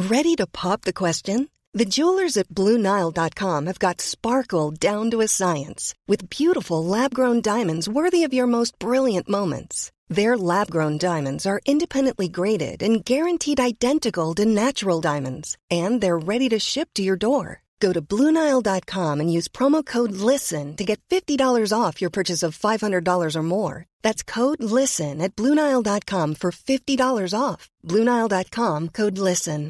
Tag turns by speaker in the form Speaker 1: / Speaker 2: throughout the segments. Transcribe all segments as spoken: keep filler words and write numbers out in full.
Speaker 1: Ready to pop the question? The jewelers at Blue Nile dot com have got sparkle down to a science with beautiful lab-grown diamonds worthy of your most brilliant moments. Their lab-grown diamonds are independently graded and guaranteed identical to natural diamonds, and they're ready to ship to your door. Go to Blue Nile dot com and use promo code LISTEN to get fifty dollars off your purchase of five hundred dollars or more. That's code LISTEN at Blue Nile dot com for fifty dollars off. Blue Nile dot com, code LISTEN.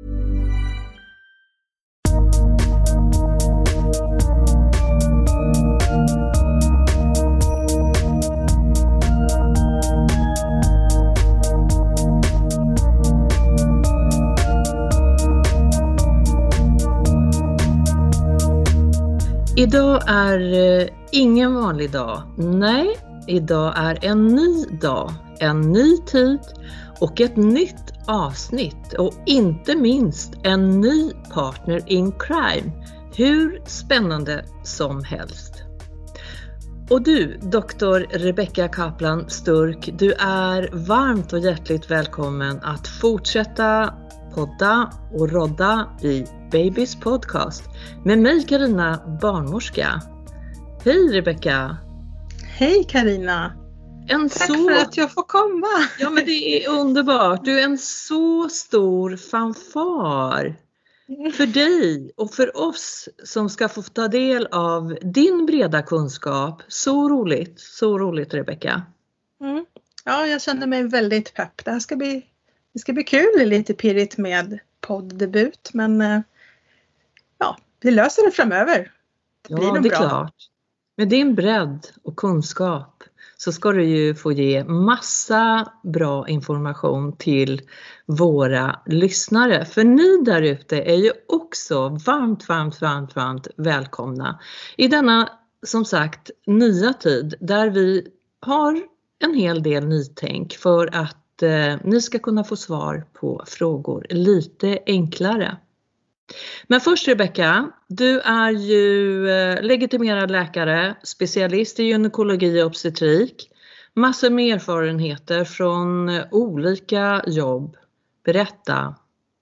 Speaker 2: Idag är ingen vanlig dag. Nej, idag är en ny dag, en ny tid och ett nytt avsnitt. Och inte minst en ny partner in crime. Hur spännande som helst. Och du, doktor Rebecca Kaplan Sturk, du är varmt och hjärtligt välkommen att fortsätta podda och rodda i Babys podcast med mig Carina Barnmorska. Hej Rebecca.
Speaker 3: Hej Carina. En Tack så... för att jag får komma.
Speaker 2: Ja, men det är underbart. Du är en så stor fanfar för dig och för oss som ska få ta del av din breda kunskap. Så roligt, så roligt Rebecca.
Speaker 3: Mm. Ja, jag känner mig väldigt pepp. Det här ska bli, det ska bli kul, det är lite pirrigt med podddebut, men ja, vi löser det framöver. Det
Speaker 2: ja,
Speaker 3: blir nog
Speaker 2: det är
Speaker 3: bra.
Speaker 2: klart. Med din bredd och kunskap så ska du ju få ge massa bra information till våra lyssnare. För ni där ute är ju också varmt, varmt, varmt, varmt välkomna i denna, som sagt, nya tid där vi har en hel del nytänk för att eh, ni ska kunna få svar på frågor lite enklare. Men först Rebecca, du är ju legitimerad läkare, specialist i gynekologi och obstetrik. Massor med erfarenheter från olika jobb. Berätta.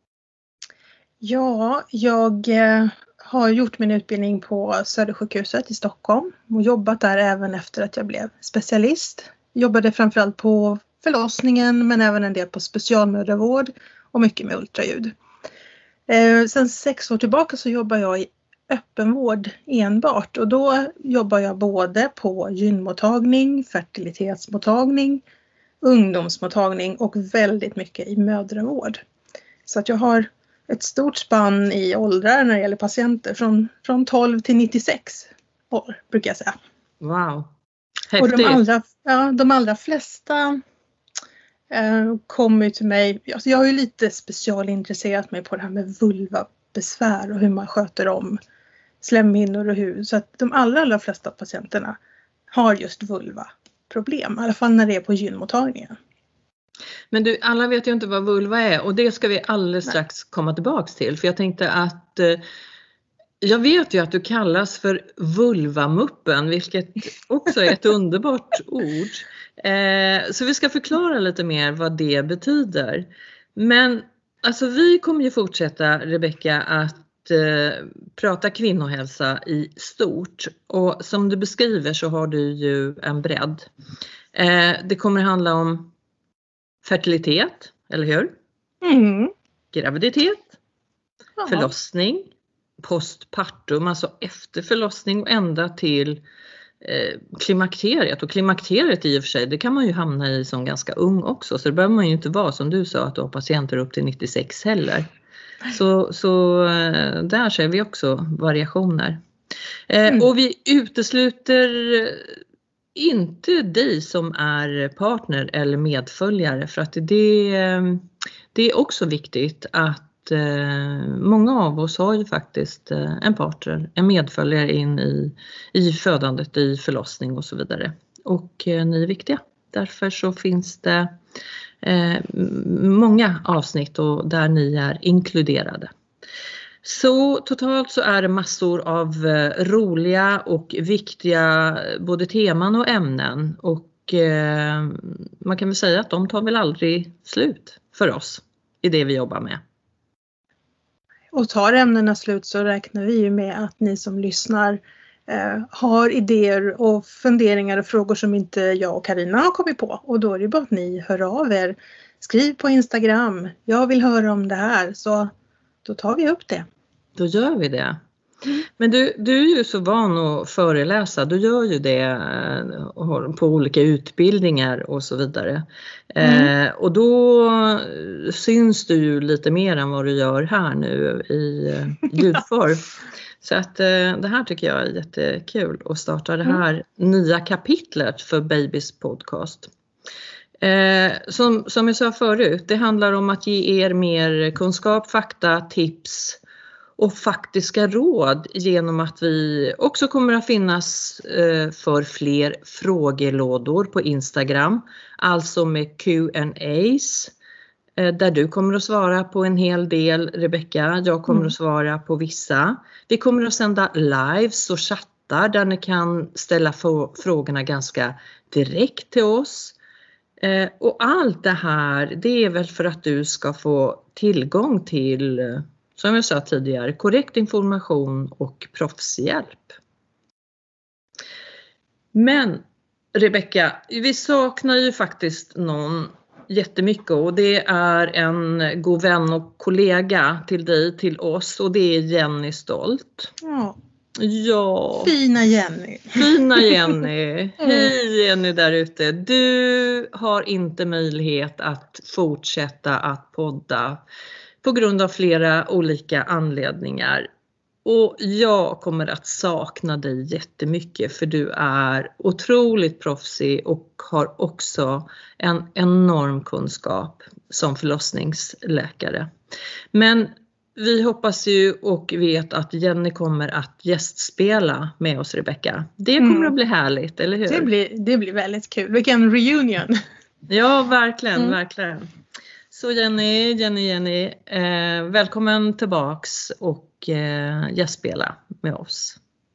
Speaker 3: Ja, jag har gjort min utbildning på Södersjukhuset i Stockholm och jobbat där även efter att jag blev specialist. Jobbade framförallt på förlossningen men även en del på specialmödravård och mycket med ultraljud. Eh, sen sex år tillbaka så jobbar jag i öppenvård enbart och då jobbar jag både på gynmottagning, fertilitetsmottagning, ungdomsmottagning och väldigt mycket i mödravård. Så att jag har ett stort spann i åldrar när det gäller patienter från, från tolv till nittiosex år brukar jag säga.
Speaker 2: Wow,
Speaker 3: häftigt. Och de allra, ja, de allra flesta kommer till mig, alltså jag har ju lite specialintresserat mig på det här med vulvabesvär och hur man sköter om slemhinnor och hud. Så att de allra, allra flesta patienterna har just vulvaproblem, i alla fall när det är på gynmottagningen.
Speaker 2: Men du, alla vet ju inte vad vulva är och det ska vi alldeles Nej. strax komma tillbaks till. För jag tänkte att eh, jag vet ju att du kallas för vulvamuppen, vilket också är ett underbart ord. Eh, så vi ska förklara lite mer vad det betyder. Men alltså vi kommer ju fortsätta, Rebecca, att eh, prata kvinnohälsa i stort. Och som du beskriver så har du ju en bredd. Eh, det kommer handla om fertilitet, eller hur?
Speaker 3: Mm.
Speaker 2: Graviditet,
Speaker 3: Aha.
Speaker 2: förlossning, postpartum, alltså efter förlossning och ända till eh, klimakteriet. Och klimakteriet i och för sig, det kan man ju hamna i som ganska ung också. Så det behöver man ju inte vara som du sa att du har patienter upp till nittiosex heller. Så, så eh, där ser vi också variationer. Eh, mm. Och vi utesluter inte dig som är partner eller medföljare. För att det, det är också viktigt att många av oss har ju faktiskt en partner, en medföljare in i, i födandet, i förlossning och så vidare. Och ni är viktiga. Därför så finns det eh, många avsnitt och där ni är inkluderade. Så totalt så är det massor av roliga och viktiga både teman och ämnen. Och eh, man kan väl säga att de tar väl aldrig slut för oss i det vi jobbar med.
Speaker 3: Och tar ämnena slut så räknar vi ju med att ni som lyssnar eh, har idéer och funderingar och frågor som inte jag och Carina har kommit på. Och då är det bara att ni hör av er. Skriv på Instagram. Jag vill höra om det här. Så då tar vi upp det.
Speaker 2: Då gör vi det. Men du, du är ju så van att föreläsa. Du gör ju det på olika utbildningar och så vidare. Mm. Eh, och då syns du ju lite mer än vad du gör här nu i ljudform. Så att eh, det här tycker jag är jättekul att starta det här mm. nya kapitlet för Babys podcast. Eh, som, som jag sa förut, det handlar om att ge er mer kunskap, fakta, tips och faktiska råd genom att vi också kommer att finnas eh, för fler frågelådor på Instagram. Alltså med Q and A's eh, där du kommer att svara på en hel del, Rebecka. Jag kommer mm. att svara på vissa. Vi kommer att sända lives och chattar där ni kan ställa f- frågorna ganska direkt till oss. Eh, och allt det här, det är väl för att du ska få tillgång till, som jag sa tidigare, korrekt information och proffshjälp. Men Rebecka, vi saknar ju faktiskt någon jättemycket, och det är en god vän och kollega till dig, till oss, och det är Jenny Stolt.
Speaker 3: Ja.
Speaker 2: Ja.
Speaker 3: Fina Jenny.
Speaker 2: Fina Jenny. Hej Jenny där ute. Du har inte möjlighet att fortsätta att podda på grund av flera olika anledningar. Och jag kommer att sakna dig jättemycket, för du är otroligt proffsig och har också en enorm kunskap som förlossningsläkare. Men vi hoppas ju och vet att Jenny kommer att gästspela med oss, Rebecka. Det kommer mm. att bli härligt, eller hur?
Speaker 3: Det blir, det blir väldigt kul. Vilken reunion.
Speaker 2: Ja, verkligen,
Speaker 3: mm.
Speaker 2: verkligen. Så Jenny, Jenny, Jenny, eh, välkommen tillbaks och eh, gästspela med oss.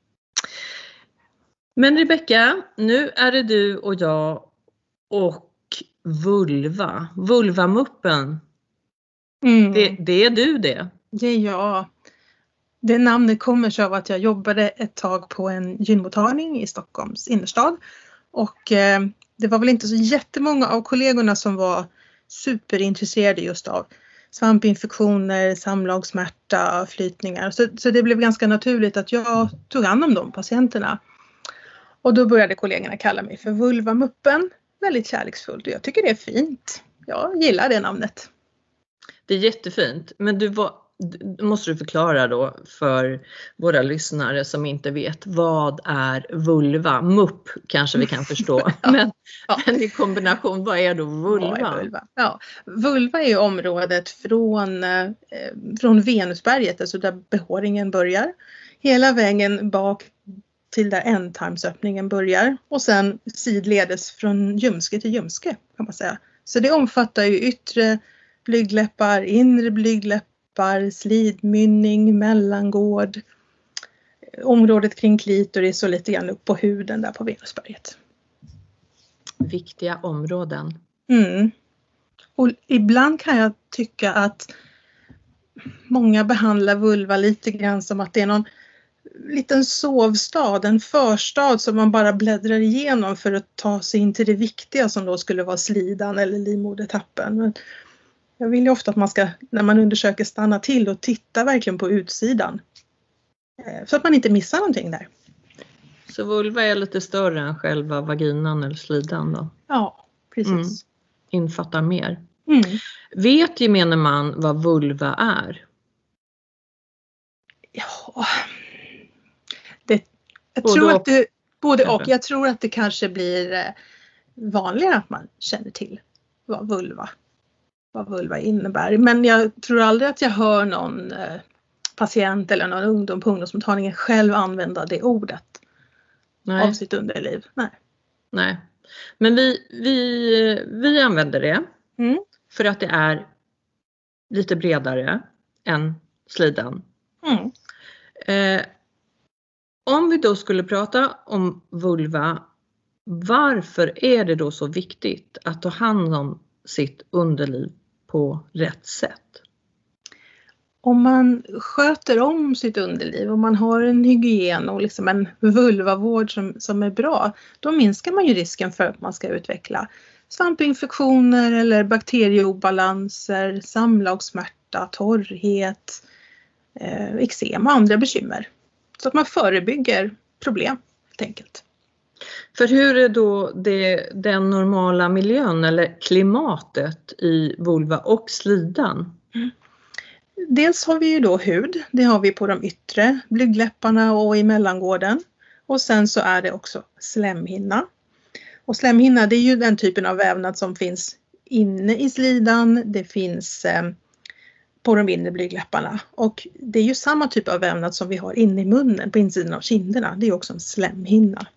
Speaker 2: Men Rebecka, nu är det du och jag och vulva. Vulvamuppen. Mm. Det, det är du det.
Speaker 3: Det är jag. Det namnet kommer sig av att jag jobbade ett tag på en gynmottagning i Stockholms innerstad. Och eh, det var väl inte så jättemånga av kollegorna som var superintresserade just av svampinfektioner, samlagssmärta, flytningar. Så, så det blev ganska naturligt att jag tog hand om de patienterna. Och då började kollegorna kalla mig för vulvamuppen. Väldigt kärleksfullt, och jag tycker det är fint. Jag gillar det namnet.
Speaker 2: Det är jättefint, men du var, måste du förklara då för våra lyssnare som inte vet, vad är vulva? Mupp kanske vi kan förstå, ja. men, ja. men i kombination, vad är då vulva?
Speaker 3: Är vulva? Ja, vulva är ju området från, eh, från venusberget, alltså där behåringen börjar, hela vägen bak till där ändtarmsöppningen börjar, och sen sidledes från ljumske till ljumske kan man säga. Så det omfattar ju yttre blygdläppar, inre blygdläppar, slidmynning, mellangård, området kring klitoris och lite grann upp på huden där på venusberget.
Speaker 2: Viktiga områden.
Speaker 3: Mm. Och ibland kan jag tycka att många behandlar vulva lite grann som att det är någon liten sovstad, en förstad som man bara bläddrar igenom för att ta sig in till det viktiga som då skulle vara slidan eller livmodertappen. Men jag vill ju ofta att man ska, när man undersöker, stanna till och titta verkligen på utsidan. Så att man inte missar någonting där.
Speaker 2: Så vulva är lite större än själva vaginan eller slidan då?
Speaker 3: Ja, precis. Mm.
Speaker 2: Infattar mer.
Speaker 3: Mm.
Speaker 2: Vet gemene man vad vulva är?
Speaker 3: Ja, det, jag både tror att det, både och. Jag tror att det kanske blir vanligare att man känner till vad vulva vad vulva innebär. Men jag tror aldrig att jag hör någon eh, patient eller någon ungdom på ungdomsmottagningen själv använda det ordet. Nej. Av sitt underliv. Nej.
Speaker 2: Nej. Men vi, vi, vi använder det mm. för att det är lite bredare än slidan.
Speaker 3: Mm.
Speaker 2: Eh, om vi då skulle prata om vulva, varför är det då så viktigt att ta hand om sitt underliv på rätt sätt?
Speaker 3: om man sköter om sitt underliv och man har en hygien och liksom en vulvavård som, som är bra, då minskar man ju risken för att man ska utveckla svampinfektioner eller bakterieobalanser, samlagssmärta, torrhet, eh, eksem och andra bekymmer. Så att man förebygger problem helt enkelt.
Speaker 2: För hur är då det, den normala miljön eller klimatet i vulva och slidan?
Speaker 3: Mm. Dels har vi ju då hud, det har vi på de yttre blygdläpparna och i mellangården. Och sen så är det också slemhinna. Och slemhinna, det är ju den typen av vävnad som finns inne i slidan, det finns eh, på de inre blygdläpparna. Och det är ju samma typ av vävnad som vi har inne i munnen på insidan av kinderna, det är också en slemhinna.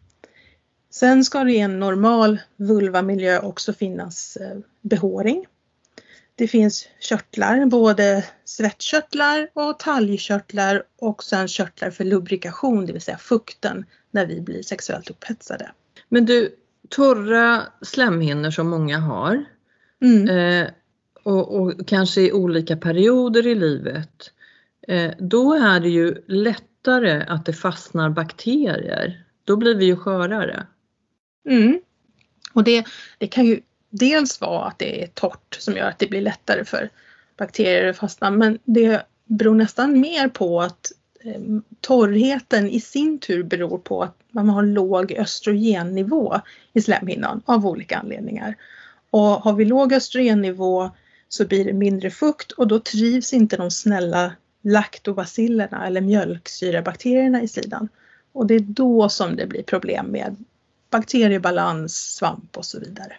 Speaker 3: Sen ska det i en normal vulvamiljö också finnas eh, behåring. Det finns körtlar, både svettkörtlar och talgkörtlar och sen körtlar för lubrikation, det vill säga fukten när vi blir sexuellt upphetsade.
Speaker 2: Men du, torra slemhinnor som många har
Speaker 3: Mm.
Speaker 2: eh, och, och kanske i olika perioder i livet, eh, då är det ju lättare att det fastnar bakterier. Då blir vi ju skörare.
Speaker 3: Mm. Och det, det kan ju dels vara att det är torrt som gör att det blir lättare för bakterier att fastna, men det beror nästan mer på att eh, torrheten i sin tur beror på att man har låg östrogennivå i slemhinnan av olika anledningar. Och har vi låg östrogennivå så blir det mindre fukt och då trivs inte de snälla laktobacillerna eller mjölksyrabakterierna i slidan. Och det är då som det blir problem med bakteriebalans, svamp och så vidare.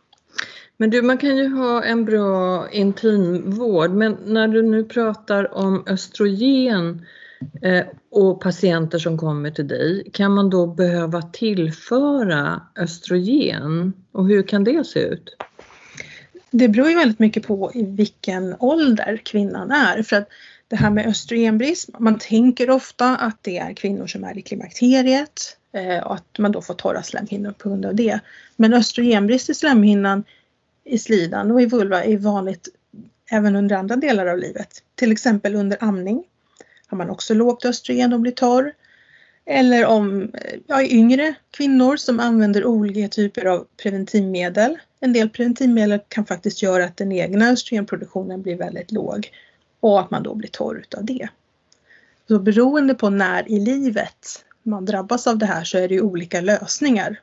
Speaker 2: Men du, man kan ju ha en bra intimvård, men när du nu pratar om östrogen eh, och patienter som kommer till dig, kan man då behöva tillföra östrogen? Och hur kan det se ut?
Speaker 3: Det beror ju väldigt mycket på i vilken ålder kvinnan är. För att det här med östrogenbrist, man tänker ofta att det är kvinnor som är i klimakteriet eh, och att man då får torra slemhinnor på grund av det. Men östrogenbrist i slemhinnan i slidan och i vulva är vanligt även under andra delar av livet. Till exempel under amning har man också lågt östrogen och blir torr. Eller om ja, yngre kvinnor som använder olika typer av preventivmedel. En del preventivmedel kan faktiskt göra att den egna östrogenproduktionen blir väldigt låg. Och att man då blir torr utav det. Så beroende på när i livet man drabbas av det här så är det ju olika lösningar.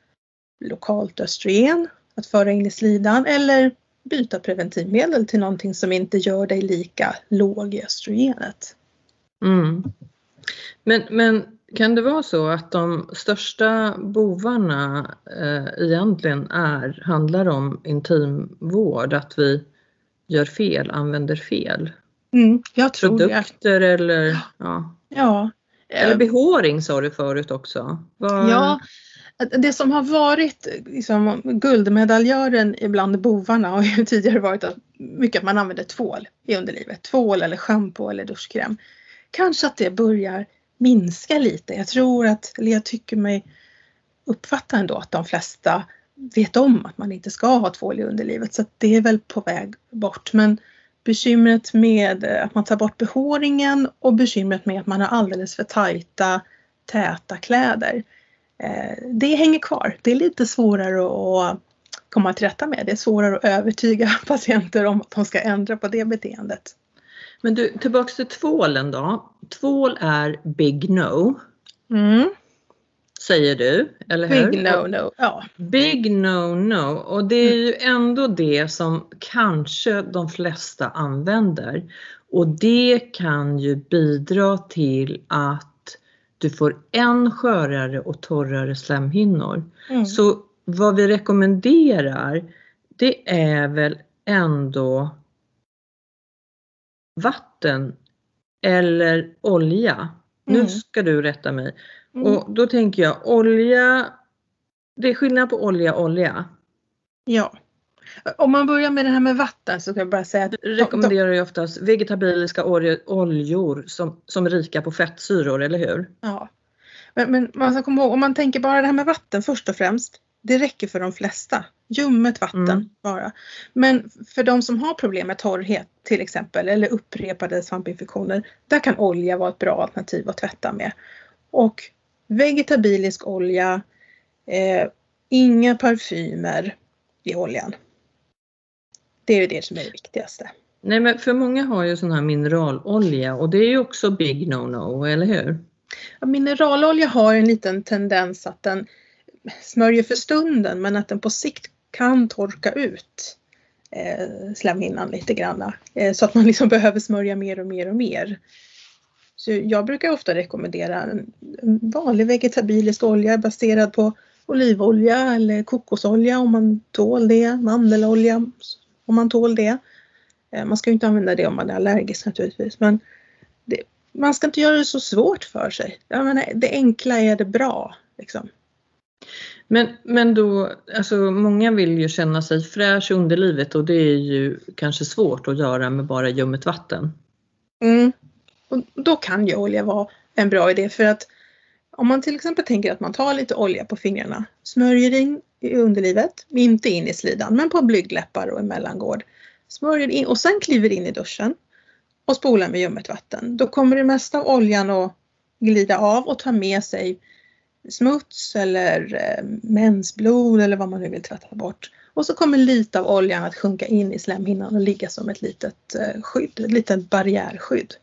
Speaker 3: Lokalt östrogen att föra in i slidan eller byta preventivmedel till någonting som inte gör dig lika låg i östrogenet.
Speaker 2: Mm. Men, men kan det vara så att de största bovarna eh, egentligen är, handlar om intimvård, att vi gör fel, använder fel?
Speaker 3: Mm, jag tror
Speaker 2: Produkter
Speaker 3: det.
Speaker 2: eller ja.
Speaker 3: Ja.
Speaker 2: Eller behåring sa du förut också. Var...
Speaker 3: Ja, det som har varit liksom, guldmedaljören ibland bovarna har ju tidigare varit att mycket att man använder tvål i underlivet. Tvål eller shampoo eller duschkräm. Kanske att det börjar minska lite. Jag tror att, eller jag tycker mig uppfatta ändå att de flesta vet om att man inte ska ha tvål i underlivet. Så att det är väl på väg bort. Men bekymret med att man tar bort behåringen och bekymret med att man har alldeles för tajta, täta kläder. Det hänger kvar. Det är lite svårare att komma till rätta med. Det är svårare att övertyga patienter om att de ska ändra på det beteendet.
Speaker 2: Men du, tillbaka till tvålen då. Tvål är big no.
Speaker 3: Mm.
Speaker 2: Säger du, eller hur?
Speaker 3: Big no no, ja.
Speaker 2: Big no no. Och det är ju ändå det som kanske de flesta använder. Och det kan ju bidra till att du får än skörare och torrare slemhinnor. Mm. Så vad vi rekommenderar, det är väl ändå vatten eller olja. Mm. Nu ska du rätta mig. Mm. Och då tänker jag olja, det är skillnad på olja och olja.
Speaker 3: Ja. Om man börjar med det här med vatten så kan jag bara säga att
Speaker 2: du rekommenderar ju oftast vegetabiliska oljor som, som är rika på fettsyror, eller hur?
Speaker 3: Ja. Men, men man ska komma ihåg, om man tänker bara det här med vatten först och främst. Det räcker för de flesta. Ljummet vatten mm. bara. Men för de som har problem med torrhet till exempel, eller upprepade svampinfektioner, där kan olja vara ett bra alternativ att tvätta med. Och vegetabilisk olja, eh, inga parfymer i oljan. Det är ju det som är det viktigaste.
Speaker 2: Nej, men för många har ju sån här mineralolja och det är ju också big no-no, eller hur?
Speaker 3: Ja, mineralolja har en liten tendens att den smörjer för stunden, men att den på sikt kan torka ut eh, slemhinnan lite grann. Eh, så att man liksom behöver smörja mer och mer och mer. Så jag brukar ofta rekommendera en, en vanlig vegetabilisk olja baserad på olivolja eller kokosolja om man tål det. Mandelolja om man tål det. Eh, man ska ju inte använda det om man är allergisk naturligtvis. Men det, man ska inte göra det så svårt för sig. Jag menar, det enkla är det bra liksom.
Speaker 2: Men, men då, alltså många vill ju känna sig fräsch under livet och det är ju kanske svårt att göra med bara ljummet vatten.
Speaker 3: Mm. Och då kan ju olja vara en bra idé, för att om man till exempel tänker att man tar lite olja på fingrarna, smörjer in i underlivet, inte in i slidan men på blygdläppar och i mellangård, smörjer in och sen kliver in i duschen och spolar med ljummet vatten. Då kommer det mesta av oljan att glida av och ta med sig smuts eller eh, mensblod eller vad man nu vill tvätta bort. Och så kommer lite av oljan att sjunka in i slemhinnan och ligga som ett litet eh, skydd, ett litet barriärskydd.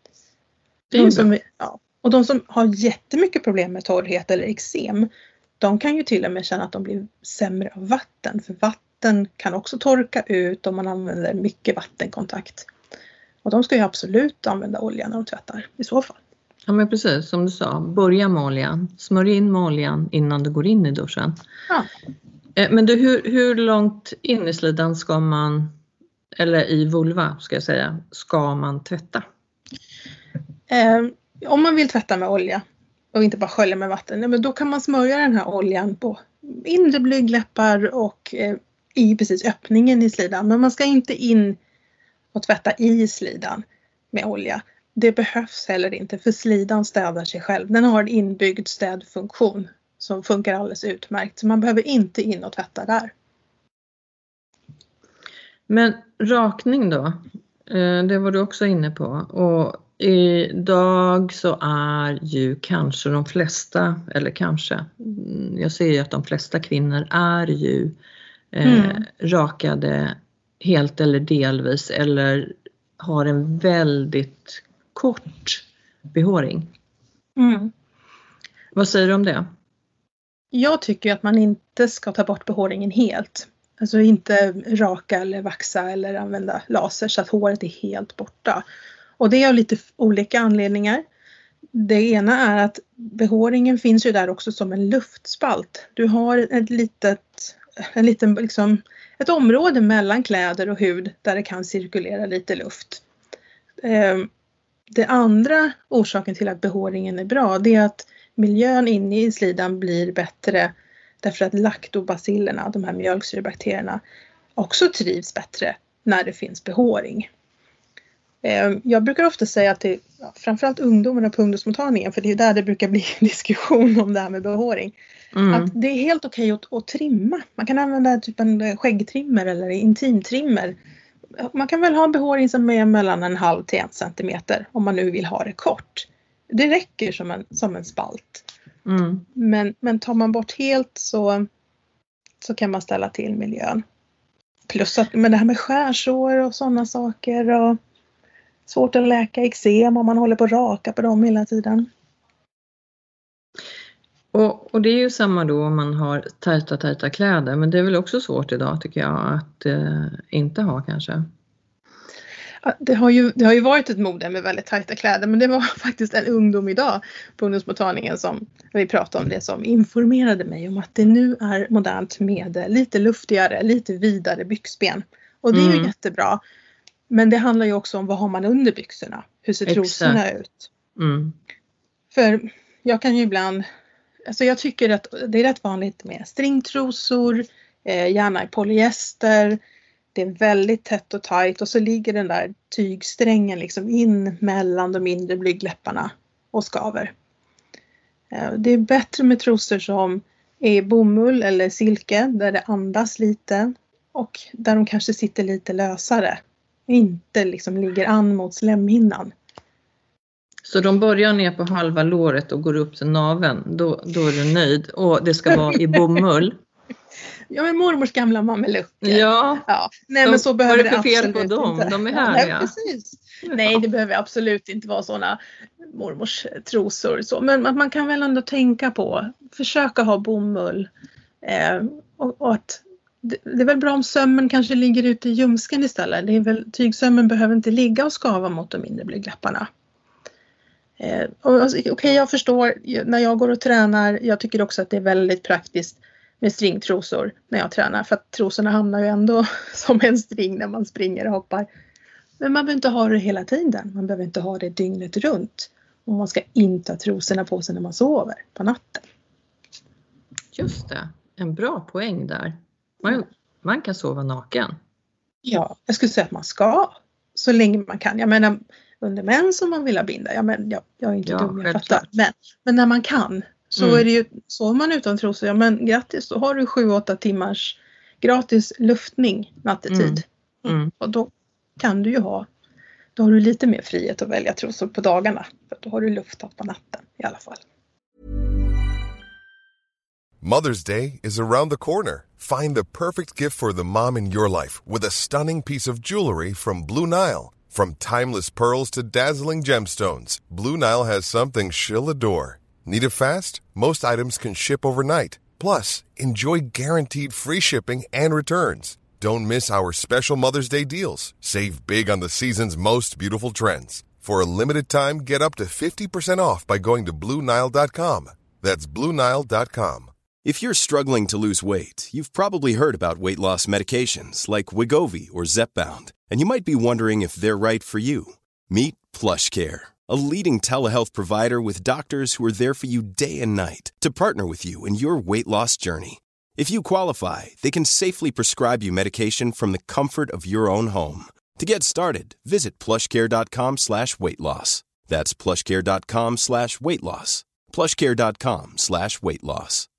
Speaker 3: De som, ja, och de som har jättemycket problem med torrhet eller eksem, de kan ju till och med känna att de blir sämre av vatten. För vatten kan också torka ut om man använder mycket vattenkontakt. Och de ska ju absolut använda olja när de tvättar i så fall.
Speaker 2: Ja, men precis som du sa, börja med oljan, smörj in med oljan innan du går in i duschen.
Speaker 3: Ja.
Speaker 2: Men du, hur, hur långt in i slidan ska man, eller i vulva ska jag säga, ska man tvätta?
Speaker 3: Eh, om man vill tvätta med olja och inte bara skölja med vatten, men då kan man smörja den här oljan på inre blygdläppar och eh, i precis öppningen i slidan. Men man ska inte in och tvätta i slidan med olja. Det behövs heller inte, för slidan städar sig själv. Den har en inbyggd städfunktion som funkar alldeles utmärkt. Så man behöver inte in och tvätta där.
Speaker 2: Men rakning då? Det var du också inne på. Och idag så är ju kanske de flesta, eller kanske, jag ser ju att de flesta kvinnor är ju eh, mm. rakade helt eller delvis. Eller har en väldigt kort behåring.
Speaker 3: Mm.
Speaker 2: Vad säger du om det?
Speaker 3: Jag tycker att man inte ska ta bort behåringen helt. Alltså inte raka eller vaxa eller använda laser så att håret är helt borta. Och det är av lite olika anledningar. Det ena är att behåringen finns ju där också som en luftspalt. Du har ett litet, en liten, liksom, ett område mellan kläder och hud där det kan cirkulera lite luft. Det andra orsaken till att behåringen är bra, det är att miljön inne i slidan blir bättre därför att laktobacillerna, de här mjölksyrebakterierna, också trivs bättre när det finns behåring. Jag brukar ofta säga att det, framförallt ungdomarna på ungdomsmottagningen, för det är där det brukar bli en diskussion om det här med behåring. Mm. Att det är helt okej att, att trimma. Man kan använda typ en skäggtrimmer eller intimtrimmer. Man kan väl ha en behåring som är mellan en halv till en centimeter om man nu vill ha det kort. Det räcker som en, som en spalt. Mm. Men, men tar man bort helt så, så kan man ställa till miljön. Plus att men det här med skärsår och sådana saker. Och svårt att läka eksem om man håller på att raka på dem hela tiden.
Speaker 2: Och, och det är ju samma då om man har tajta tajta kläder. Men det är väl också svårt idag tycker jag att eh, inte ha kanske.
Speaker 3: Ja, det, har ju, det har ju varit ett mode med väldigt tajta kläder. Men det var faktiskt en ungdom idag på ungdomsmottagningen som, när vi pratade om det, som informerade mig om att det nu är modernt med lite luftigare, lite vidare byxben. Och det är mm. ju jättebra. Men det handlar ju också om vad har man under byxorna. Hur ser trosorna Exakt. ut. Mm. För jag kan ju ibland... Alltså jag tycker att det är rätt vanligt med stringtrosor, eh, gärna i polyester. Det är väldigt tätt och tajt och så ligger den där tygsträngen liksom in mellan de mindre blygdläpparna och skaver. Eh, det är bättre med trosor som är bomull eller silke där det andas lite och där de kanske sitter lite lösare. Inte liksom ligger an mot slemhinnan.
Speaker 2: Så de börjar ner på halva låret och går upp till naveln, då, då är du nöjd. Och det ska vara i bomull.
Speaker 3: Ja, men mormors gamla mamelucker.
Speaker 2: Ja,
Speaker 3: ja. Nej,
Speaker 2: de,
Speaker 3: men så behöver det
Speaker 2: för fel
Speaker 3: absolut
Speaker 2: på dem?
Speaker 3: inte.
Speaker 2: De är
Speaker 3: Ja,
Speaker 2: härliga.
Speaker 3: nej, precis. Nej, det behöver absolut inte vara sådana mormors trosor. Så. Men att man kan väl ändå tänka på, försöka ha bomull. Eh, och, och att det, det är väl bra om sömmen kanske ligger ute i ljumsken istället. Det är väl, tygsömmen behöver inte ligga och skava mot de inre blygdläpparna. Eh, Okej, okay, jag förstår när jag går och tränar. Jag tycker också att det är väldigt praktiskt med stringtrosor när jag tränar. För att trosorna hamnar ju ändå som en string när man springer och hoppar. Men man behöver inte ha det hela tiden. Man behöver inte ha det dygnet runt. Och man ska inte ha trosorna på sig när man sover på natten.
Speaker 2: Just det, en bra poäng där. Man, man kan sova naken.
Speaker 3: Ja, jag skulle säga att man ska. Så länge man kan. Jag menar under mens om man vill ha binda. Jag, men, jag, jag är inte
Speaker 2: Ja,
Speaker 3: dum, jag
Speaker 2: självklart.
Speaker 3: fattar. Men, men när man kan. Så
Speaker 2: Mm.
Speaker 3: är det ju, sover man utan trosor. Ja, men grattis, då har du sju åtta timmars gratis luftning nattetid.
Speaker 2: Mm. Mm.
Speaker 3: Och då kan du ju ha, då har du lite mer frihet att välja trosor på dagarna. För då har du luftat på natten i alla fall.
Speaker 4: Mother's Day is around the corner. Find the perfect gift for the mom in your life with a stunning piece of jewelry from Blue Nile. From timeless pearls to dazzling gemstones, Blue Nile has something she'll adore. Need it fast? Most items can ship overnight. Plus, enjoy guaranteed free shipping and returns. Don't miss our special Mother's Day deals. Save big on the season's most beautiful trends. For a limited time, get up to fifty percent off by going to Blue Nile dot com. That's Blue Nile dot com.
Speaker 5: If you're struggling to lose weight, you've probably heard about weight loss medications like Wegovy or Zepbound, and you might be wondering if they're right for you. Meet PlushCare, a leading telehealth provider with doctors who are there for you day and night to partner with you in your weight loss journey. If you qualify, they can safely prescribe you medication from the comfort of your own home. To get started, visit plushcare.com slash weight loss. That's plushcare.com slash weight loss. plushcare.com slash weight loss.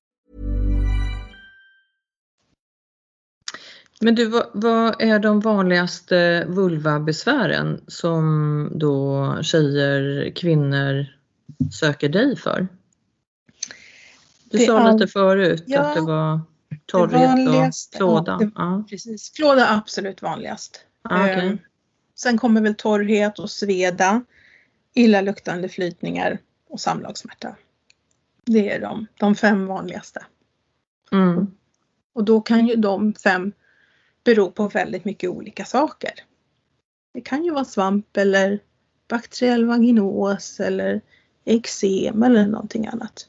Speaker 2: Men du, vad, vad är de vanligaste vulvabesvären som då tjejer, kvinnor söker dig för? Du
Speaker 3: Det
Speaker 2: sa
Speaker 3: all...
Speaker 2: lite förut
Speaker 3: ja,
Speaker 2: att det var torrhet och klåda.
Speaker 3: Ja, det,
Speaker 2: ja.
Speaker 3: Precis, klåda är absolut vanligast.
Speaker 2: Ah, okay.
Speaker 3: eh, sen kommer väl torrhet och sveda, illaluktande flytningar och samlagssmärta. Det är de, de fem vanligaste.
Speaker 2: Mm.
Speaker 3: Och då kan ju de fem bero på väldigt mycket olika saker. Det kan ju vara svamp eller bakteriell vaginos eller eksem eller någonting annat.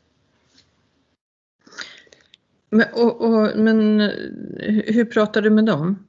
Speaker 2: Men, och, och, men hur pratar du med dem?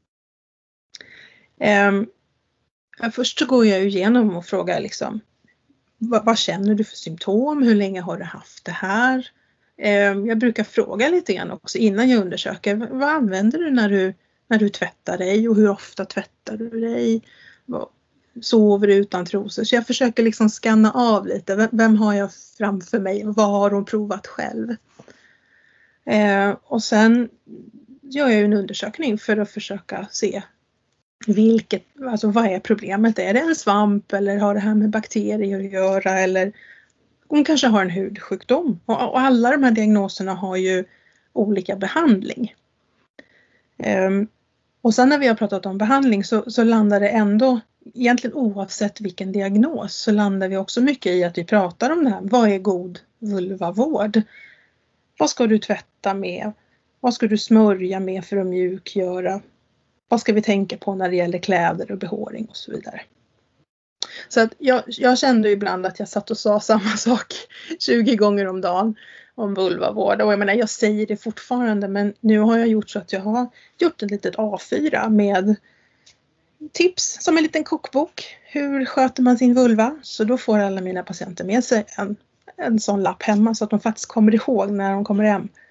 Speaker 3: Um, först så går jag ju igenom och frågar liksom, vad, vad känner du för symptom? Hur länge har du haft det här? Um, jag brukar fråga lite grann också innan jag undersöker. Vad använder du när du, när du tvättar dig? Och hur ofta tvättar du dig? Vad, sover du utan trosor? Så jag försöker liksom skanna av lite. Vem, vem har jag framför mig? Och vad har hon provat själv? Eh, och sen gör jag en undersökning för att försöka se vilket, alltså vad är problemet? Är det en svamp eller har det här med bakterier att göra? Eller hon kanske har en hudsjukdom. Och, och alla de här diagnoserna har ju olika behandling. Eh, och sen när vi har pratat om behandling så, så landar det ändå, egentligen oavsett vilken diagnos, så landar vi också mycket i att vi pratar om det här. Vad är god vulvavård? Vad ska du tvätta med? Vad ska du smörja med för att mjukgöra? Vad ska vi tänka på när det gäller kläder och behåring och så vidare? Så att jag, jag kände ibland att jag satt och sa samma sak tjugo gånger om dagen om vulvavård. Och jag menar, jag säger det fortfarande, men nu har jag gjort så att jag har gjort ett litet A fyra med tips som en liten kokbok. Hur sköter man sin vulva? Så då får alla mina patienter med sig en en sån lapp hemma så att de faktiskt kommer ihåg när de kommer hem.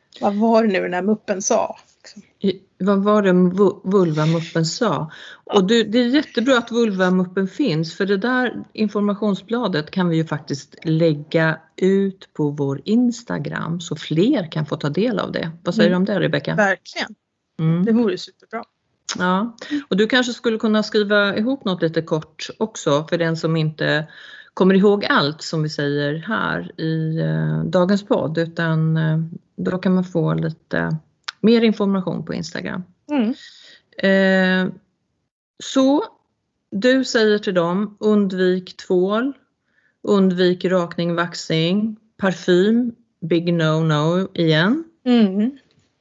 Speaker 3: vad var det nu den här muppen sa? Liksom.
Speaker 2: I, vad var det vulvamuppen sa? Och du, det är jättebra att vulvamuppen finns, för det där informationsbladet kan vi ju faktiskt lägga ut på vår Instagram så fler kan få ta del av det. Vad säger mm. du om det, Rebecka?
Speaker 3: Verkligen. Mm. Det vore superbra.
Speaker 2: Ja, och du kanske skulle kunna skriva ihop något lite kort också för den som inte kommer ihåg allt som vi säger här i eh, dagens podd, utan eh, då kan man få lite mer information på Instagram. Mm. Eh, så du säger till dem, undvik tvål, undvik rakning, vaxing, parfym, big no no igen.
Speaker 3: Mm.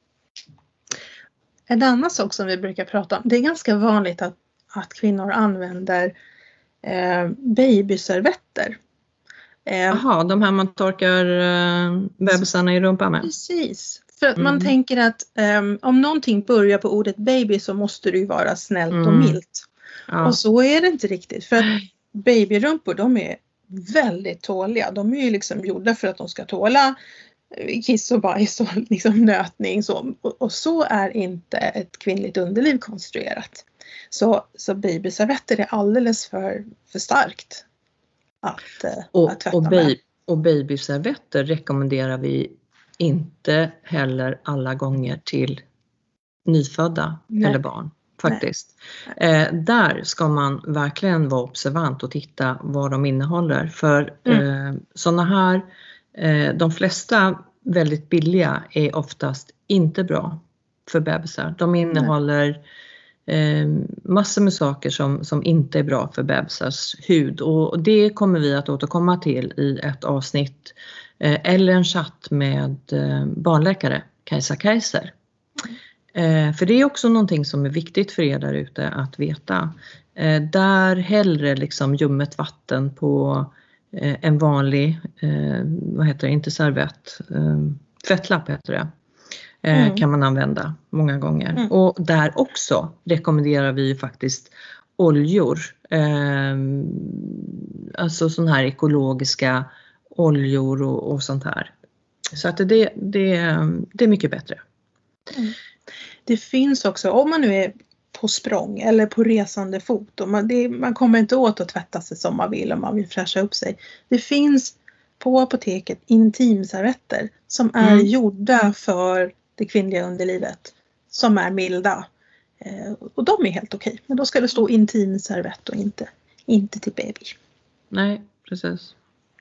Speaker 3: En annan sak som vi brukar prata om, det är ganska vanligt att, att kvinnor använder eh, babyservetter.
Speaker 2: Jaha, eh, de här man torkar eh, bebisarna i rumpan med.
Speaker 3: Precis, för att mm. man tänker att eh, om någonting börjar på ordet baby så måste det ju vara snällt mm. och milt. Ja. Och så är det inte riktigt, för att babyrumpor, de är väldigt tåliga. De är ju liksom gjorda för att de ska tåla kiss och bajs och liksom nötning. Så. Och, och så är inte ett kvinnligt underliv konstruerat. Så, så babyservetter är alldeles för, för starkt att,
Speaker 2: och,
Speaker 3: att tvätta
Speaker 2: och
Speaker 3: med.
Speaker 2: Och babyservetter rekommenderar vi inte heller alla gånger till nyfödda Nej. eller barn. Faktiskt. Eh, där ska man verkligen vara observant och titta vad de innehåller. För mm. eh, sådana här, eh, de flesta väldigt billiga är oftast inte bra för bebisar. De innehåller eh, massor med saker som, som inte är bra för bebisars hud. Och det kommer vi att återkomma till i ett avsnitt eh, eller en chatt med eh, barnläkare, Kajsa Kaiser. Eh, för det är också någonting som är viktigt för er där ute att veta. Eh, där hellre liksom ljummet vatten på eh, en vanlig, eh, vad heter det, inte servett, eh, tvättlapp heter det, eh, mm. kan man använda många gånger. Mm. Och där också rekommenderar vi ju faktiskt oljor, eh, alltså sån här ekologiska oljor och, och sånt här. Så att det, det, det är mycket bättre.
Speaker 3: Mm. Det finns också, om man nu är på språng eller på resande fot och man, det, man kommer inte åt att tvätta sig som man vill om man vill fräscha upp sig. Det finns på apoteket intimservetter som är mm. gjorda för det kvinnliga underlivet, som är milda. Eh, och de är helt okej. Men då ska det stå intimservett och inte, inte till baby.
Speaker 2: Nej, precis.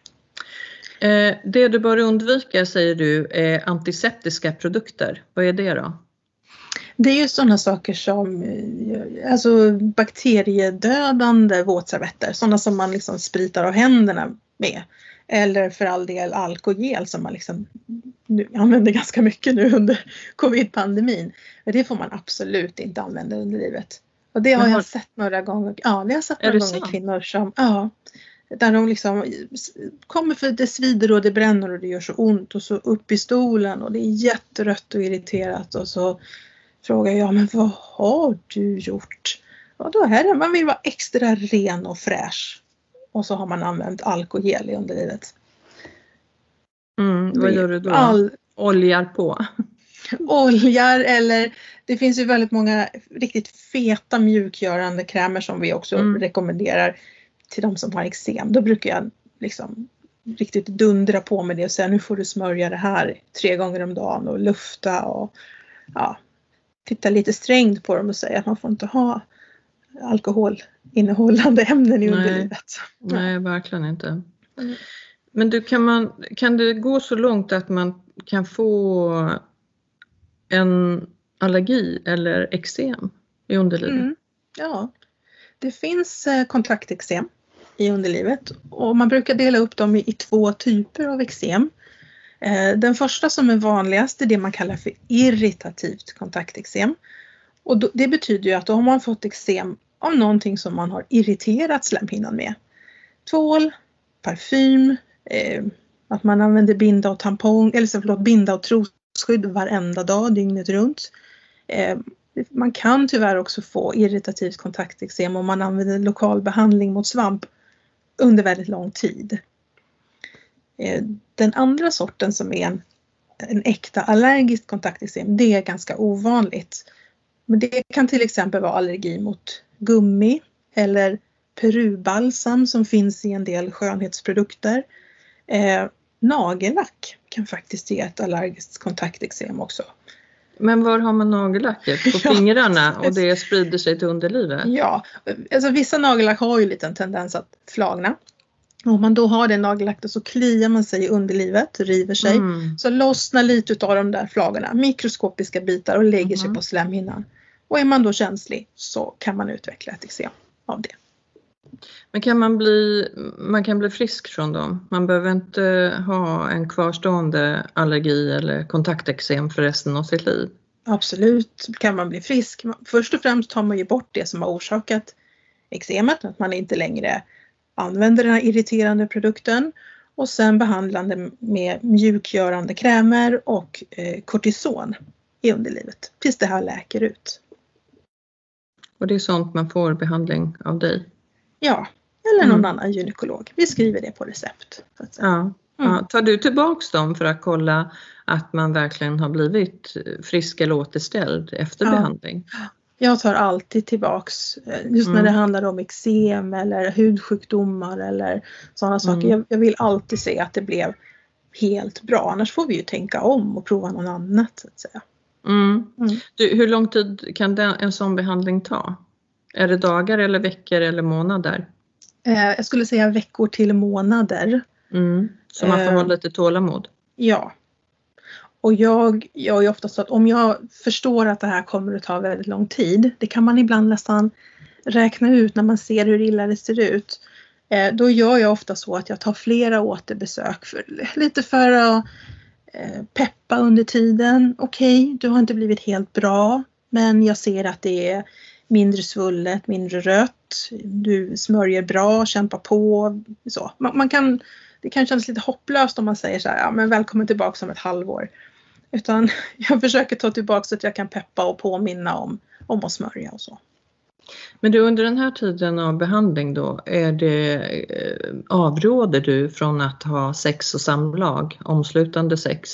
Speaker 2: Eh, det du bör undvika, säger du, är antiseptiska produkter. Vad är det då?
Speaker 3: Det är ju sådana saker som alltså bakteriedödande våtservetter. Sådana som man liksom spritar av händerna med. Eller för all del alkogel som man liksom nu använder ganska mycket nu under covid-pandemin. Men det får man absolut inte använda under livet. Och det har jag sett några gånger. Ja, det har jag sett några gånger kvinnor som, ja, där de liksom kommer för det svider och det bränner och det gör så ont. Och så upp i stolen och det är jätterött och irriterat och så frågar jag, men vad har du gjort? Ja, då är det, man vill vara extra ren och fräsch. Och så har man använt alkogel i underlivet.
Speaker 2: Mm, vad gör du då? All... Oljar på?
Speaker 3: Oljar, eller det finns ju väldigt många riktigt feta mjukgörande krämer som vi också mm. rekommenderar till de som har eksem. Då brukar jag liksom riktigt dundra på med det och säga, nu får du smörja det här tre gånger om dagen och lufta och ja, titta lite strängt på dem och säga att man får inte ha alkoholinnehållande ämnen i Nej. underlivet.
Speaker 2: Nej, ja. verkligen inte. Mm. Men du, kan, man, kan det gå så långt att man kan få en allergi eller eksem i underlivet? Mm.
Speaker 3: Ja, det finns kontakteksem i underlivet och man brukar dela upp dem i, i två typer av eksem. Den första som är vanligast är det man kallar för irritativt kontakteksem. Och då, det betyder ju att då har man fått eksem av någonting som man har irriterat slemhinnan med. Tvål, parfym, eh, att man använder binda och tampong, eller så förlåt, binda och trosskydd varenda dag, dygnet runt. Eh, man kan tyvärr också få irritativt kontakteksem om man använder lokal behandling mot svamp under väldigt lång tid. Den andra sorten som är en en äkta allergisk kontakteksem, det är ganska ovanligt. Men det kan till exempel vara allergi mot gummi eller perubalsam som finns i en del skönhetsprodukter. Eh, nagellack kan faktiskt ge ett allergiskt kontakteksem också.
Speaker 2: Men var har man nagellacket? På
Speaker 3: Ja,
Speaker 2: fingrarna och det sprider sig till underlivet?
Speaker 3: Ja, alltså vissa nagellack har ju lite en tendens att flagna. Om man då har det nagellacket så kliar man sig i underlivet, river sig. Mm. Så lossnar lite av de där flagorna, mikroskopiska bitar och lägger mm. sig på slemhinnan. Och är man då känslig så kan man utveckla ett eksem av det.
Speaker 2: Men kan man bli, man kan bli frisk från dem? Man behöver inte ha en kvarstående allergi eller kontakteksem för resten av sitt liv?
Speaker 3: Absolut kan man bli frisk. Först och främst tar man ju bort det som har orsakat eksemet. Att man inte längre använder den här irriterande produkten. Och sen behandlande med mjukgörande krämer och eh, kortison i underlivet. Tills det här läker ut. Och
Speaker 2: det är sånt man får behandling av dig?
Speaker 3: Ja, eller någon mm. annan gynekolog. Vi skriver det på recept. Så att säga.
Speaker 2: Ja. Mm. Ja. Tar du tillbaks dem för att kolla att man verkligen har blivit frisk eller återställd efter ja. behandling?
Speaker 3: Jag tar alltid tillbaks, just mm. när det handlar om eksem eller hudsjukdomar eller sådana saker. Mm. Jag, jag vill alltid se att det blev helt bra. Annars får vi ju tänka om och prova något annat så att säga.
Speaker 2: Mm. Mm. Du, hur lång tid kan den, en sån behandling ta? Är det dagar eller veckor eller månader?
Speaker 3: Eh, jag skulle säga veckor till månader.
Speaker 2: Mm. Så man får eh, ha lite tålamod?
Speaker 3: Ja. Och jag gör ju ofta så att om jag förstår att det här kommer att ta väldigt lång tid. Det kan man ibland nästan räkna ut när man ser hur illa det ser ut. Eh, då gör jag ofta så att jag tar flera återbesök. För, lite för att eh, peppa under tiden. Okej, okay, du har inte blivit helt bra. Men jag ser att det är mindre svullet, mindre rött. Du smörjer bra, kämpar på. Så. Man, man kan, det kan kännas lite hopplöst om man säger så här, ja, men välkommen tillbaka om ett halvår. Utan jag försöker ta tillbaka så att jag kan peppa och påminna om, om att smörja och så.
Speaker 2: Men du, under den här tiden av behandling då, är det, eh, avråder du från att ha sex och samlag, omslutande sex?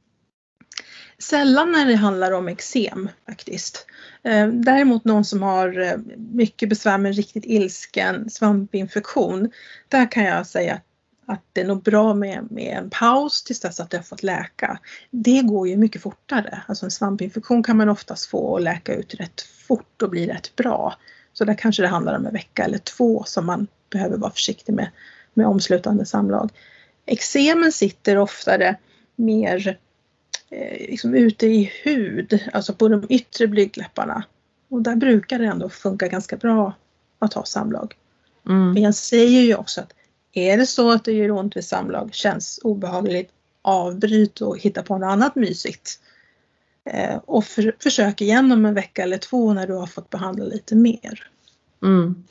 Speaker 3: Sällan när det handlar om eksem faktiskt. Däremot någon som har mycket besvär med riktigt ilsken svampinfektion. Där kan jag säga att, att det är nog bra med, med en paus tills dess att det har fått läka. Det går ju mycket fortare. Alltså en svampinfektion kan man oftast få och läka ut rätt fort och bli rätt bra. Så där kanske det handlar om en vecka eller två som man behöver vara försiktig med, med omslutande samlag. Eksemen sitter oftare mer liksom ute i hud, alltså på de yttre blygdläpparna. Och där brukar det ändå funka ganska bra att ha samlag. Mm. Men jag säger ju också att är det så att det gör ont vid samlag, känns obehagligt, avbryt och hitta på något annat mysigt. Eh, och för, försök igen om en vecka eller två när du har fått behandla lite mer.
Speaker 2: Mm.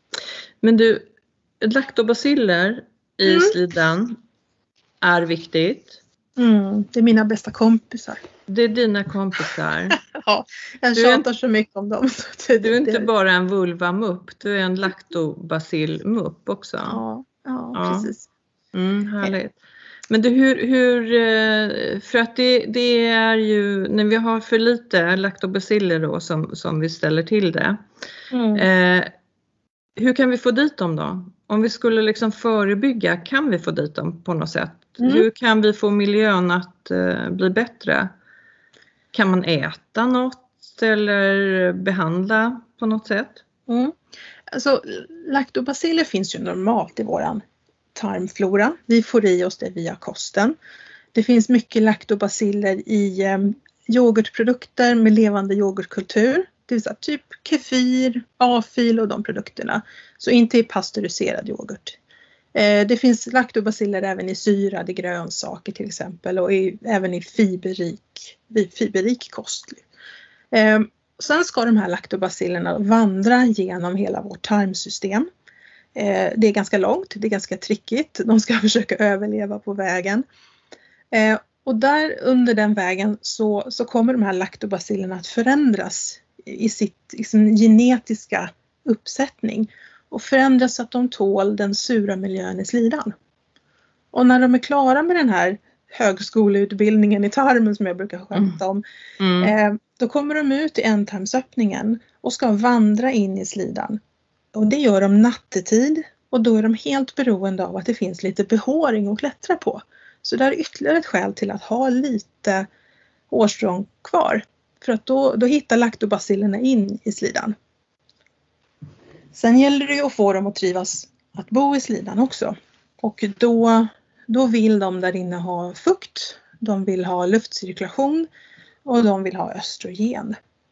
Speaker 2: Men du, laktobaciller i mm. slidan är viktigt.
Speaker 3: Mm, det är mina bästa kompisar.
Speaker 2: Det är dina kompisar.
Speaker 3: Ja, jag tjatar så mycket om dem.
Speaker 2: Det, du är inte bara en vulvamupp, du är en laktobacillmupp också.
Speaker 3: Ja, ja, ja. Precis.
Speaker 2: Mm, härligt. Men det, hur, hur, för att det, det är ju, när vi har för lite laktobaciller då som, som vi ställer till det. Mm. Eh, hur kan vi få dit dem då? Om vi skulle liksom förebygga, kan vi få dit dem på något sätt? Mm. Hur kan vi få miljön att uh, bli bättre? Kan man äta något eller behandla på något sätt?
Speaker 3: Mm. Alltså, laktobaciller finns ju normalt i våran tarmflora. Vi får i oss det via kosten. Det finns mycket laktobaciller i um, yoghurtprodukter med levande yoghurtkultur. Det vill säga typ kefir, A-fil och de produkterna. Så inte i pasteuriserad yoghurt. Eh, det finns laktobaciller även i syrade grönsaker till exempel. Och i, även i fiberrik, fiberrik kost. Eh, sen ska de här laktobacillerna vandra genom hela vårt tarmsystem. Eh, det är ganska långt, det är ganska trickigt. De ska försöka överleva på vägen. Eh, och där under den vägen så, så kommer de här laktobacillerna att förändras i sitt i sin genetiska uppsättning och förändras så att de tål den sura miljön i slidan. Och när de är klara med den här högskoleutbildningen i tarmen som jag brukar skämta om.
Speaker 2: Mm.
Speaker 3: Eh, då kommer de ut i ändtarmsöppningen och ska vandra in i slidan. Och det gör de nattetid och då är de helt beroende av att det finns lite behåring att klättra på. Så det är ytterligare ett skäl till att ha lite hårstrån kvar. För att då, då hittar laktobacillerna in i slidan. Sen gäller det ju att få dem att trivas att bo i slidan också. Och då, då vill de där inne ha fukt, de vill ha luftcirkulation och de vill ha östrogen.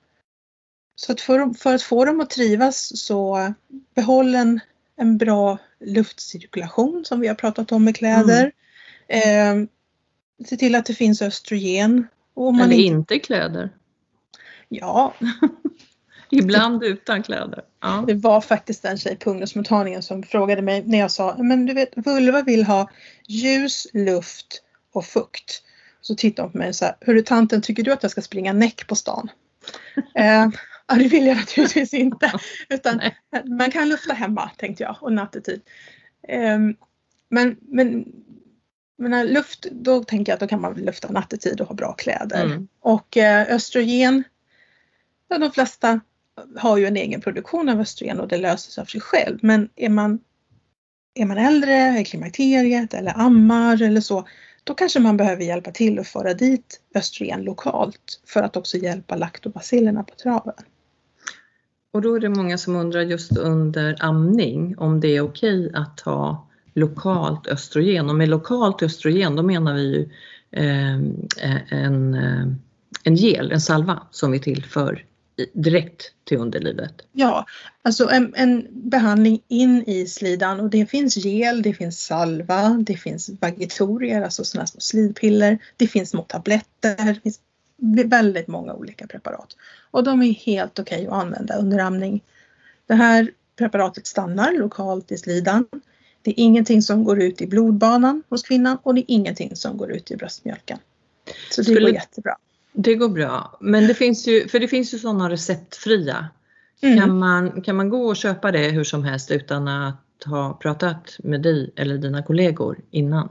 Speaker 3: Så att för, för att få dem att trivas så behåll en, en bra luftcirkulation som vi har pratat om med kläder. Mm. Eh, se till att det finns östrogen. Och om man
Speaker 2: Eller
Speaker 3: inte,
Speaker 2: inte kläder.
Speaker 3: Ja.
Speaker 2: Ibland utan kläder. Ja.
Speaker 3: Det var faktiskt en tjej på ungdomsmottagningen som frågade mig när jag sa, men du vet, vulva vill ha ljus, luft och fukt. Så tittade hon på mig och sa, hörru tanten, tycker du att jag ska springa näck på stan? eh, ja, det vill jag naturligtvis inte. Utan man kan lufta hemma, tänkte jag, och nattetid. Eh, men, men, men luft, då tänker jag att då kan man lufta nattetid och ha bra kläder. Mm. Och eh, östrogen, ja, de flesta har ju en egen produktion av östrogen och det löser sig av sig själv. Men är man, är man äldre, i klimakteriet eller ammar eller så, då kanske man behöver hjälpa till att föra dit östrogen lokalt för att också hjälpa laktobacillerna på traven.
Speaker 2: Och då är det många som undrar just under amning om det är okej att ha lokalt östrogen. Och med lokalt östrogen då menar vi ju eh, en, en gel, en salva som vi tillför direkt till underlivet.
Speaker 3: Ja, alltså en, en behandling in i slidan och det finns gel, det finns salva, det finns vagitorier, alltså sådana små slidpiller, det finns små tabletter, det finns väldigt många olika preparat. Och de är helt okej att använda under amning. Det här preparatet stannar lokalt i slidan. Det är ingenting som går ut i blodbanan hos kvinnan och det är ingenting som går ut i bröstmjölken. Så det Skulle... går jättebra.
Speaker 2: Det går bra, men det finns ju, för det finns ju sådana receptfria. Mm. Kan man, kan man gå och köpa det hur som helst utan att ha pratat med dig eller dina kollegor innan?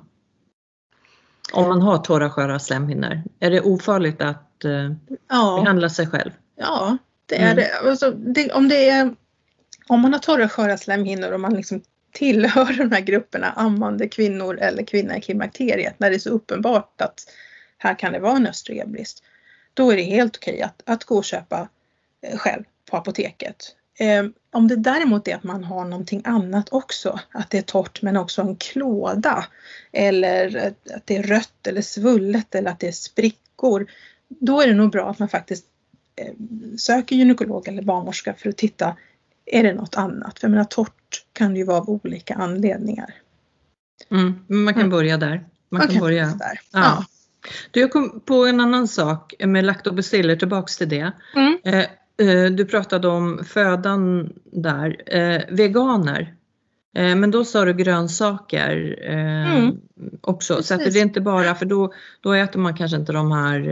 Speaker 2: Om man har torra sköra slemhinnor, är det ofarligt att eh, ja. behandla sig själv?
Speaker 3: Ja, det är mm. det. Alltså, det. Om det är, om man har torra sköra slemhinnor och man liksom tillhör de här grupperna ammande kvinnor eller kvinnor i klimakteriet, när det är så uppenbart att här kan det vara en östrogenbrist. Då är det helt okej att, att gå och köpa eh, själv på apoteket. Eh, om det däremot är att man har någonting annat också. Att det är torrt men också en klåda. Eller att det är rött eller svullet eller att det är sprickor. Då är det nog bra att man faktiskt eh, söker gynekolog eller barnmorska för att titta. Är det något annat? För jag menar, torrt kan det ju vara av olika anledningar.
Speaker 2: Mm, man kan mm. börja där. Man, man kan, kan börja där. Ja. Ja. Du, jag kom på en annan sak med laktobaciller, tillbaks till det. Mm. Eh, eh, du pratade om födan där. Eh, veganer. Eh, men då sa du grönsaker eh, mm. också. Precis. Så att det är inte bara, för då, då äter man kanske inte de här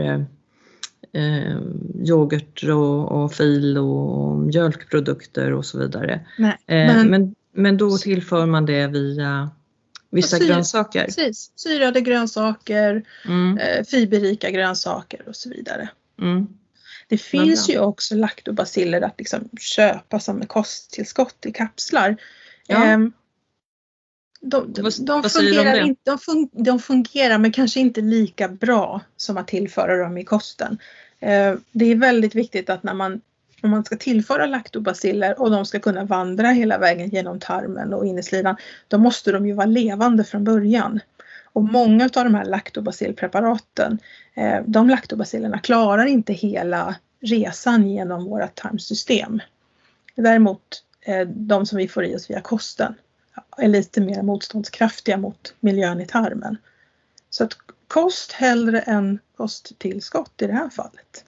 Speaker 2: eh, yoghurt och, och fil och mjölkprodukter och så vidare. Nej, eh, men, men, men då tillför man det via... Vissa syr, grönsaker.
Speaker 3: Precis, syrade grönsaker, mm. eh, fiberrika grönsaker och så vidare. Mm. Det finns ju också laktobaciller att liksom köpa som en kosttillskott i kapslar.
Speaker 2: Ja.
Speaker 3: Eh, de, de,
Speaker 2: vad,
Speaker 3: de,
Speaker 2: vad
Speaker 3: fungerar
Speaker 2: de,
Speaker 3: inte, de, fun, de fungerar men kanske inte lika bra som att tillföra dem i kosten. Eh, det är väldigt viktigt att när man Om man ska tillföra laktobaciller och de ska kunna vandra hela vägen genom tarmen och in i slidan, då måste de ju vara levande från början. Och många av de här laktobacillpreparaten, de laktobacillerna klarar inte hela resan genom vårt tarmsystem. Däremot de som vi får i oss via kosten är lite mer motståndskraftiga mot miljön i tarmen. Så att kost hellre än kosttillskott i det här fallet.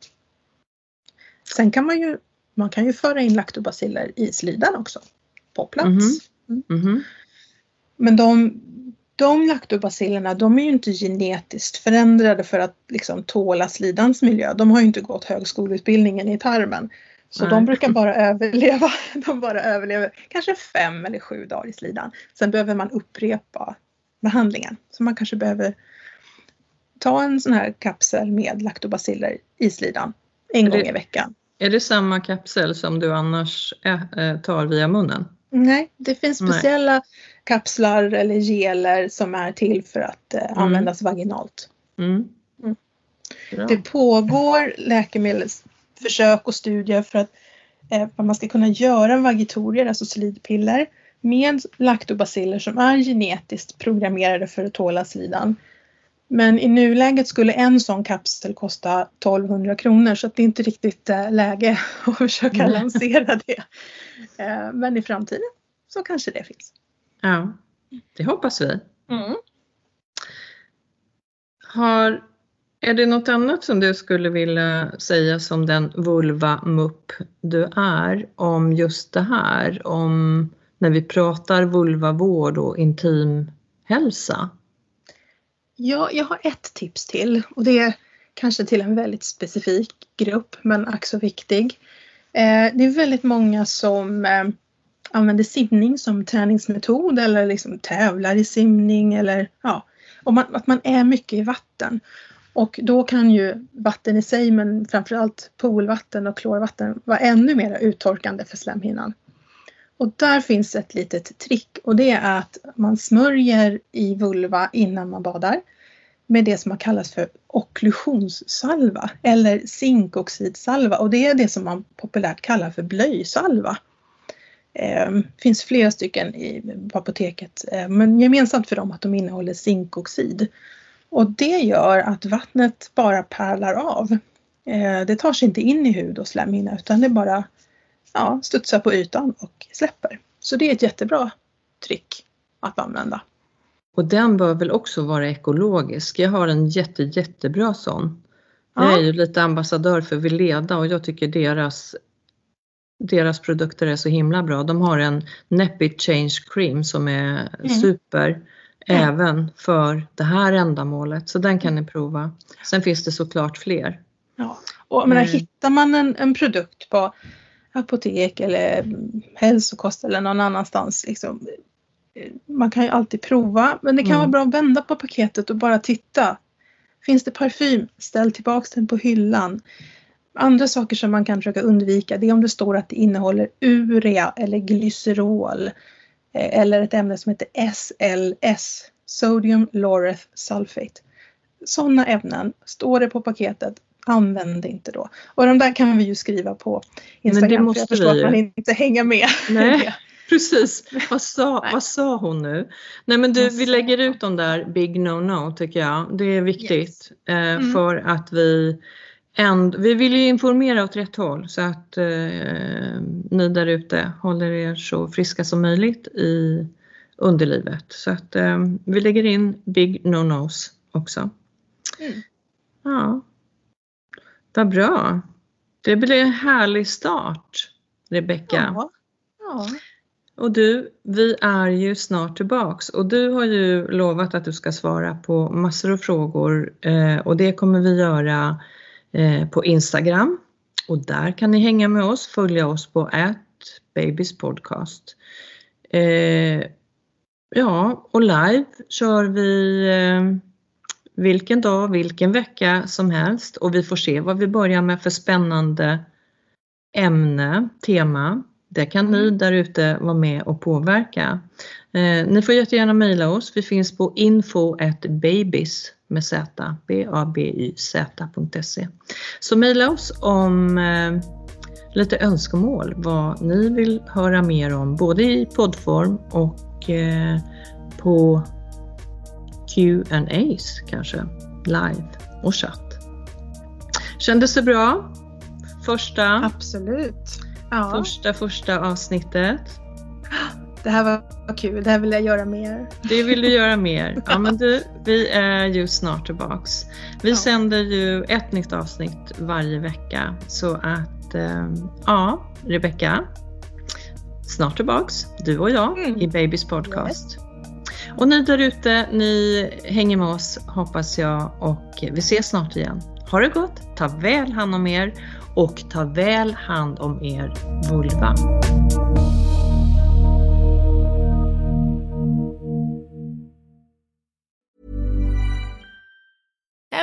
Speaker 3: Sen kan man ju, man kan ju föra in laktobaciller i slidan också. På plats. Mm-hmm. Mm-hmm. Men de, de laktobacillerna, de är ju inte genetiskt förändrade för att liksom tåla slidans miljö. De har ju inte gått högskoleutbildningen i tarmen. Så Nej. de brukar bara överleva. De bara överlever kanske fem eller sju dagar i slidan. Sen behöver man upprepa behandlingen. Så man kanske behöver ta en sån här kapsel med laktobaciller i slidan en gång i veckan.
Speaker 2: Är det samma kapsel som du annars äh, tar via munnen?
Speaker 3: Nej, det finns speciella Nej. kapslar eller geler som är till för att eh, mm. användas vaginalt.
Speaker 2: Mm.
Speaker 3: Mm. Det pågår läkemedelsförsök och studier för att eh, man ska kunna göra vagitorier, alltså slidpiller, med laktobaciller som är genetiskt programmerade för att tåla slidan. Men i nuläget skulle en sån kapsel kosta tolvhundra kronor, så att det är inte riktigt äh, läge att försöka mm. lansera det. Äh, men i framtiden så kanske det finns.
Speaker 2: Ja, det hoppas vi.
Speaker 3: Mm.
Speaker 2: Har, är det något annat som du skulle vilja säga som den vulva-mupp du är om just det här? Om när vi pratar vulvavård och intim hälsa?
Speaker 3: Ja, jag har ett tips till, och det är kanske till en väldigt specifik grupp, men ack så viktig. Eh, det är väldigt många som eh, använder simning som träningsmetod eller liksom tävlar i simning, eller ja, och man, att man är mycket i vatten. Och då kan ju vatten i sig, men framförallt poolvatten och klorvatten, vara ännu mer uttorkande för slemhinnan. Och där finns ett litet trick, och det är att man smörjer i vulva innan man badar med det som har kallats för okklusionssalva eller zinkoxidsalva, och det är det som man populärt kallar för blöjsalva. Det eh, finns flera stycken i, på apoteket, eh, men gemensamt för dem att de innehåller zinkoxid. Och det gör att vattnet bara pärlar av. Eh, det tar sig inte in i hud och slemhinna, utan det bara ja, studsar på ytan och släpper. Så det är ett jättebra trick att använda.
Speaker 2: Och den bör väl också vara ekologisk. Jag har en jätte, jättebra sån. Ja. Jag är ju lite ambassadör för Veleda, och jag tycker deras, deras produkter är så himla bra. De har en Nappy Change Cream som är mm. super. Mm. Även för det här ändamålet. Så den kan ni prova. Sen finns det såklart fler.
Speaker 3: Ja. Och jag menar, mm. hittar man en, en produkt på apotek eller hälsokost eller någon annanstans, liksom, man kan ju alltid prova, men det kan mm. vara bra att vända på paketet och bara titta. Finns det parfym? Ställ tillbaka den på hyllan. Andra saker som man kan försöka undvika, det är om det står att det innehåller urea eller glycerol eller ett ämne som heter S L S, Sodium Laureth Sulfate. Sådana ämnen, står det på paketet, använd inte då. Och de där kan vi ju skriva på Instagram,
Speaker 2: men det måste
Speaker 3: för jag förstår
Speaker 2: vi
Speaker 3: att man inte hänger med.
Speaker 2: Nej, precis. Vad sa, vad sa hon nu? Nej, men du, vi lägger ut de där big no-no, tycker jag. Det är viktigt yes. eh, mm. för att vi änd- vi vill ju informera åt rätt håll, så att eh, ni där ute håller er så friska som möjligt i underlivet. Så att eh, vi lägger in big no-nos också.
Speaker 3: Mm.
Speaker 2: Ja. Vad bra. Det blir en härlig start, Rebecka.
Speaker 3: Ja. Ja.
Speaker 2: Och du, vi är ju snart tillbaks. Och du har ju lovat att du ska svara på massor av frågor. Eh, och det kommer vi göra eh, på Instagram. Och där kan ni hänga med oss. Följa oss på at babyspodcast. Eh, ja, och live kör vi... Eh, vilken dag, vilken vecka som helst. Och vi får se vad vi börjar med för spännande ämne, tema. Det kan ni där ute vara med och påverka. Eh, ni får jättegärna mejla oss. Vi finns på info at babys med z, b a b y z punkt se. Så mejla oss om eh, lite önskemål, vad ni vill höra mer om, både i poddform och eh, på Q and A's kanske, live och chatt. Kändes det bra? Första,
Speaker 3: Absolut. Ja.
Speaker 2: första, första avsnittet.
Speaker 3: Det här var kul, det här vill jag göra mer.
Speaker 2: Det vill du göra mer. Ja, men du, vi är ju snart tillbaks. Vi ja. sänder ju ett nytt avsnitt varje vecka. Så att, äh, ja, Rebecka, snart tillbaks, du och jag, mm. i Babys podcast. Yes. Och ni där ute, ni hänger med oss, hoppas jag, och vi ses snart igen. Ha det gott, ta väl hand om er och ta väl hand om er vulva.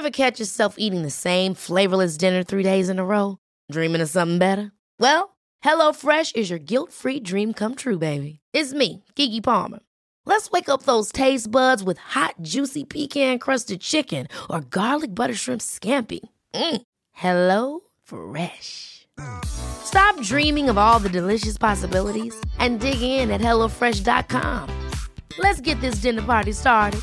Speaker 6: Ever catch yourself eating the same flavorless dinner three days in a row? Dreaming of something better? Well, HelloFresh is your guilt-free dream come true, baby. It's me, Keke Palmer. Let's wake up those taste buds with hot, juicy pecan-crusted chicken or garlic butter shrimp scampi. Mm. Hello Fresh. Stop dreaming of all the delicious possibilities and dig in at hello fresh dot com. Let's get this dinner party started.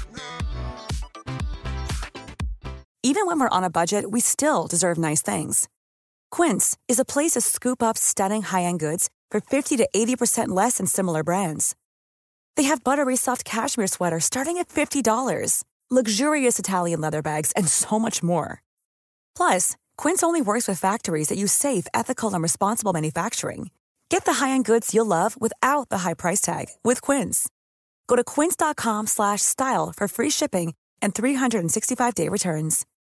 Speaker 7: Even when we're on a budget, we still deserve nice things. Quince is a place to scoop up stunning high-end goods for fifty to eighty percent less than similar brands. They have buttery soft cashmere sweaters starting at fifty dollars, luxurious Italian leather bags, and so much more. Plus, Quince only works with factories that use safe, ethical, and responsible manufacturing. Get the high-end goods you'll love without the high price tag with Quince. Go to quince dot com slash style for free shipping and three sixty-five day returns.